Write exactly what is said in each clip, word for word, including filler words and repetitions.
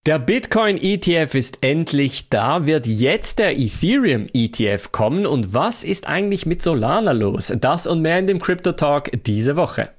Der Bitcoin-E T F ist endlich da. Wird jetzt der Ethereum-E T F kommen? Und was ist eigentlich mit Solana los? Das und mehr in dem Crypto Talk diese Woche.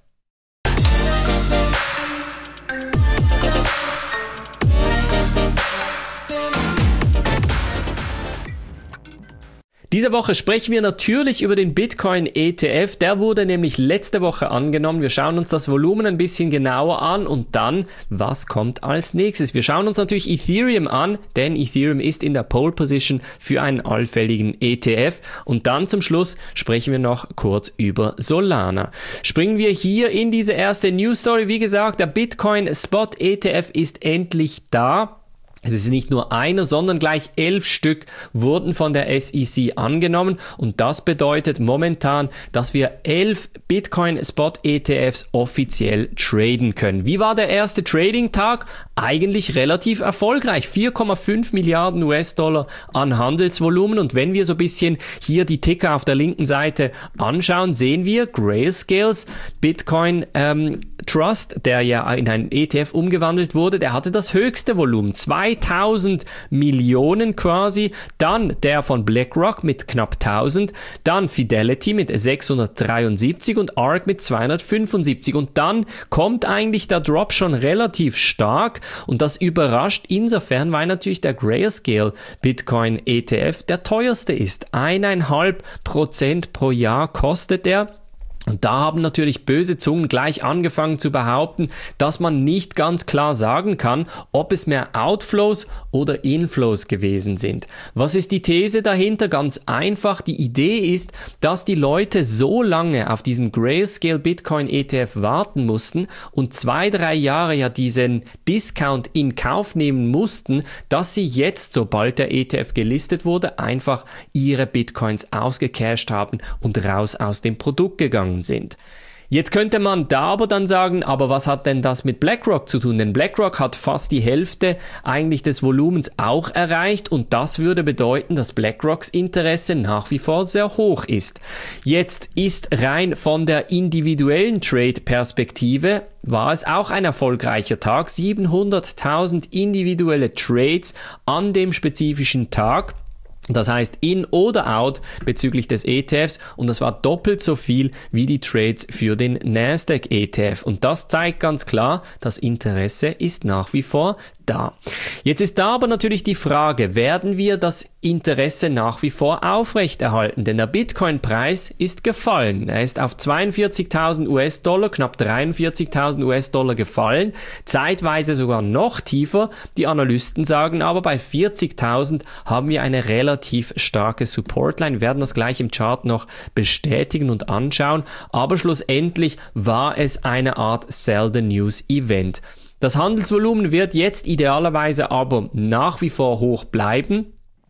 Diese Woche sprechen wir natürlich über den Bitcoin-E T F. Der wurde nämlich letzte Woche angenommen. Wir schauen uns das Volumen ein bisschen genauer an und dann, was kommt als nächstes. Wir schauen uns natürlich Ethereum an, denn Ethereum ist in der Pole Position für einen allfälligen E T F. Und dann zum Schluss sprechen wir noch kurz über Solana. Springen wir hier in diese erste News Story. Wie gesagt, der Bitcoin Spot E T F ist endlich da. Es ist nicht nur einer, sondern gleich elf Stück wurden von der S E C angenommen und das bedeutet momentan, dass wir elf Bitcoin Spot E T Fs offiziell traden können. Wie war der erste Trading-Tag? Eigentlich relativ erfolgreich. vier Komma fünf Milliarden U S-Dollar an Handelsvolumen und wenn wir so ein bisschen hier die Ticker auf der linken Seite anschauen, sehen wir Grayscales Bitcoin ähm, Trust, der ja in einen E T F umgewandelt wurde, der hatte das höchste Volumen, zweitausend Millionen quasi, dann der von BlackRock mit knapp tausend, dann Fidelity mit sechshundertdreiundsiebzig und Ark mit zweihundertfünfundsiebzig und dann kommt eigentlich der Drop schon relativ stark und das überrascht insofern, weil natürlich der Grayscale Bitcoin E T F der teuerste ist, eineinhalb Prozent pro Jahr kostet er. Und da haben natürlich böse Zungen gleich angefangen zu behaupten, dass man nicht ganz klar sagen kann, ob es mehr Outflows oder Inflows gewesen sind. Was ist die These dahinter? Ganz einfach. Die Idee ist, dass die Leute so lange auf diesen Grayscale Bitcoin E T F warten mussten und zwei, drei Jahre ja diesen Discount in Kauf nehmen mussten, dass sie jetzt, sobald der E T F gelistet wurde, einfach ihre Bitcoins ausgecasht haben und raus aus dem Produkt gegangen sind. Jetzt könnte man da aber dann sagen, aber was hat denn das mit BlackRock zu tun? Denn BlackRock hat fast die Hälfte eigentlich des Volumens auch erreicht und das würde bedeuten, dass BlackRocks Interesse nach wie vor sehr hoch ist. Jetzt ist rein von der individuellen Trade-Perspektive war es auch ein erfolgreicher Tag. siebenhunderttausend individuelle Trades an dem spezifischen Tag. Das heißt in oder out bezüglich des E T Fs und das war doppelt so viel wie die Trades für den Nasdaq E T F und das zeigt ganz klar, das Interesse ist nach wie vor da. Jetzt ist da aber natürlich die Frage, werden wir das Interesse nach wie vor aufrechterhalten? Denn der Bitcoin-Preis ist gefallen. Er ist auf zweiundvierzigtausend U S-Dollar, knapp dreiundvierzigtausend U S-Dollar gefallen, zeitweise sogar noch tiefer. Die Analysten sagen aber, bei vierzigtausend haben wir eine relativ starke Supportline. Wir werden das gleich im Chart noch bestätigen und anschauen. Aber schlussendlich war es eine Art Sell the News Event. Das Handelsvolumen wird jetzt idealerweise aber nach wie vor hoch bleiben.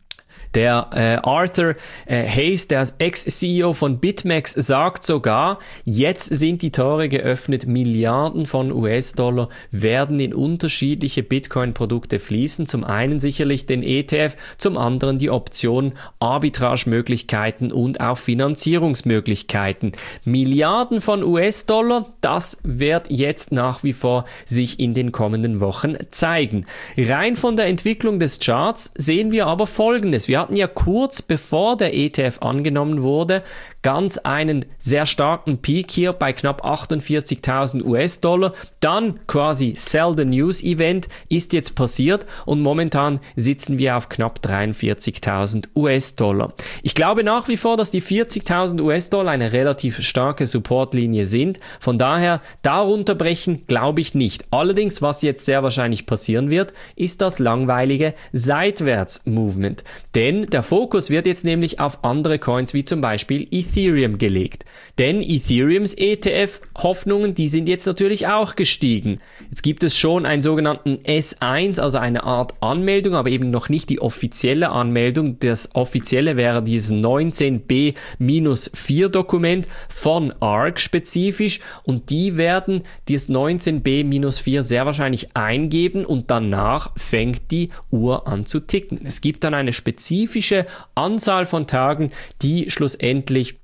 Der äh, Arthur äh, Hayes, der Ex-C E O von BitMEX, sagt sogar, jetzt sind die Tore geöffnet, Milliarden von U S-Dollar werden in unterschiedliche Bitcoin-Produkte fließen. Zum einen sicherlich den E T F, zum anderen die Optionen, Arbitragemöglichkeiten und auch Finanzierungsmöglichkeiten. Milliarden von U S-Dollar, das wird jetzt nach wie vor sich in den kommenden Wochen zeigen. Rein von der Entwicklung des Charts sehen wir aber Folgendes. Wir hatten ja kurz bevor der E T F angenommen wurde, ganz einen sehr starken Peak hier bei knapp achtundvierzigtausend U S-Dollar. Dann quasi Sell the News Event ist jetzt passiert und momentan sitzen wir auf knapp dreiundvierzigtausend U S-Dollar. Ich glaube nach wie vor, dass die vierzigtausend U S-Dollar eine relativ starke Supportlinie sind. Von daher, darunter brechen glaube ich nicht. Allerdings, was jetzt sehr wahrscheinlich passieren wird, ist das langweilige Seitwärts-Movement. Denn der Fokus wird jetzt nämlich auf andere Coins wie zum Beispiel Ethereum gelegt. Denn Ethereums E T F-Hoffnungen, die sind jetzt natürlich auch gestiegen. Jetzt gibt es schon einen sogenannten S eins, also eine Art Anmeldung, aber eben noch nicht die offizielle Anmeldung. Das offizielle wäre dieses neunzehn B vier Dokument von Ark spezifisch und die werden dieses neunzehn B vier sehr wahrscheinlich eingeben und danach fängt die Uhr an zu ticken. Es gibt dann eine spezifische Anzahl von Tagen, die schlussendlich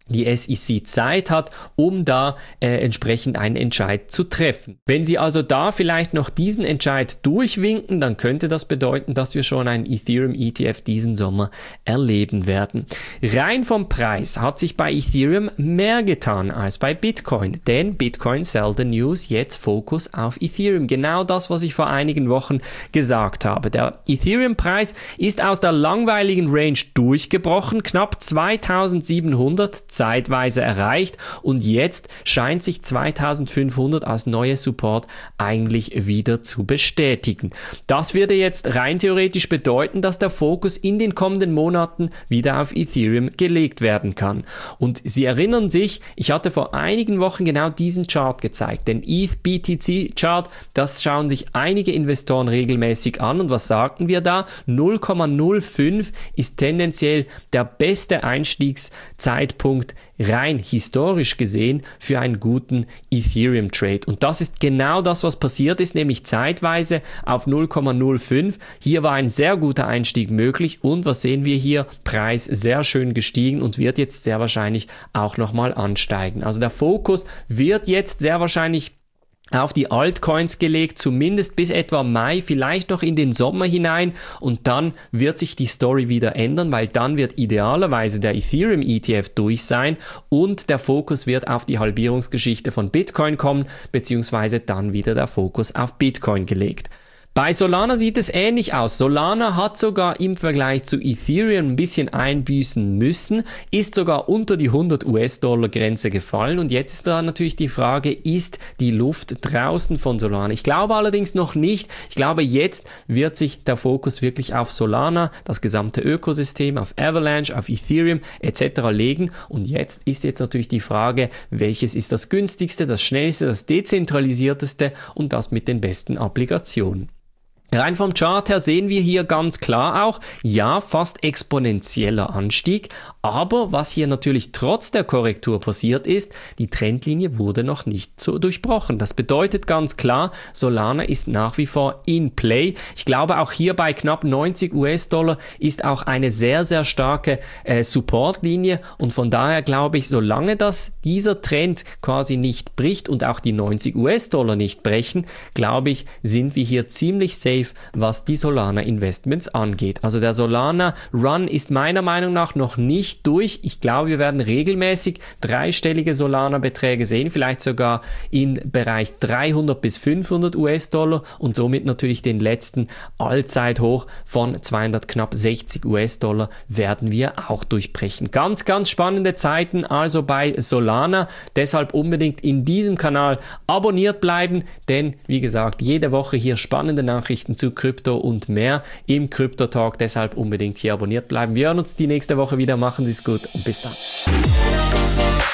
die S E C Zeit hat, um da äh, entsprechend einen Entscheid zu treffen. Wenn sie also da vielleicht noch diesen Entscheid durchwinken, dann könnte das bedeuten, dass wir schon einen Ethereum E T F diesen Sommer erleben werden. Rein vom Preis hat sich bei Ethereum mehr getan als bei Bitcoin, denn Bitcoin Sell the News, jetzt Fokus auf Ethereum. Genau das, was ich vor einigen Wochen gesagt habe. Der Ethereum-Preis ist aus der langweiligen Range durchgebrochen, knapp zweitausendsiebenhundert zeitweise erreicht und jetzt scheint sich zweitausendfünfhundert als neuer Support eigentlich wieder zu bestätigen. Das würde jetzt rein theoretisch bedeuten, dass der Fokus in den kommenden Monaten wieder auf Ethereum gelegt werden kann. Und Sie erinnern sich, ich hatte vor einigen Wochen genau diesen Chart gezeigt, den E T H B T C Chart, das schauen sich einige Investoren regelmäßig an und was sagten wir da? null Komma null fünf ist tendenziell der beste Einstiegszeitpunkt rein historisch gesehen für einen guten Ethereum-Trade. Und das ist genau das, was passiert ist, nämlich zeitweise auf null Komma null fünf. Hier war ein sehr guter Einstieg möglich und was sehen wir hier? Preis sehr schön gestiegen und wird jetzt sehr wahrscheinlich auch nochmal ansteigen. Also der Fokus wird jetzt sehr wahrscheinlich auf die Altcoins gelegt, zumindest bis etwa Mai, vielleicht noch in den Sommer hinein und dann wird sich die Story wieder ändern, weil dann wird idealerweise der Ethereum E T F durch sein und der Fokus wird auf die Halbierungsgeschichte von Bitcoin kommen, beziehungsweise dann wieder der Fokus auf Bitcoin gelegt. Bei Solana sieht es ähnlich aus. Solana hat sogar im Vergleich zu Ethereum ein bisschen einbüßen müssen, ist sogar unter die hundert US-Dollar Grenze gefallen und jetzt ist da natürlich die Frage, ist die Luft draußen von Solana? Ich glaube allerdings noch nicht. Ich glaube, jetzt wird sich der Fokus wirklich auf Solana, das gesamte Ökosystem, auf Avalanche, auf Ethereum et cetera legen und jetzt ist jetzt natürlich die Frage, welches ist das günstigste, das schnellste, das dezentralisierteste und das mit den besten Applikationen. Rein vom Chart her sehen wir hier ganz klar auch, ja, fast exponentieller Anstieg, aber was hier natürlich trotz der Korrektur passiert ist, die Trendlinie wurde noch nicht so durchbrochen. Das bedeutet ganz klar, Solana ist nach wie vor in Play. Ich glaube auch hier bei knapp neunzig US-Dollar ist auch eine sehr, sehr starke äh, Supportlinie und von daher glaube ich, solange das dieser Trend quasi nicht bricht und auch die neunzig US-Dollar nicht brechen, glaube ich, sind wir hier ziemlich safe, was die Solana Investments angeht. Also der Solana Run ist meiner Meinung nach noch nicht durch. Ich glaube, wir werden regelmäßig dreistellige Solana Beträge sehen, vielleicht sogar im Bereich dreihundert bis fünfhundert US-Dollar und somit natürlich den letzten Allzeithoch von zweihundert knapp sechzig US-Dollar werden wir auch durchbrechen. Ganz, ganz spannende Zeiten also bei Solana. Deshalb unbedingt in diesem Kanal abonniert bleiben, denn wie gesagt, jede Woche hier spannende Nachrichten zu Krypto und mehr im Krypto Talk. Deshalb unbedingt hier abonniert bleiben. Wir hören uns die nächste Woche wieder. Machen Sie es gut und bis dann.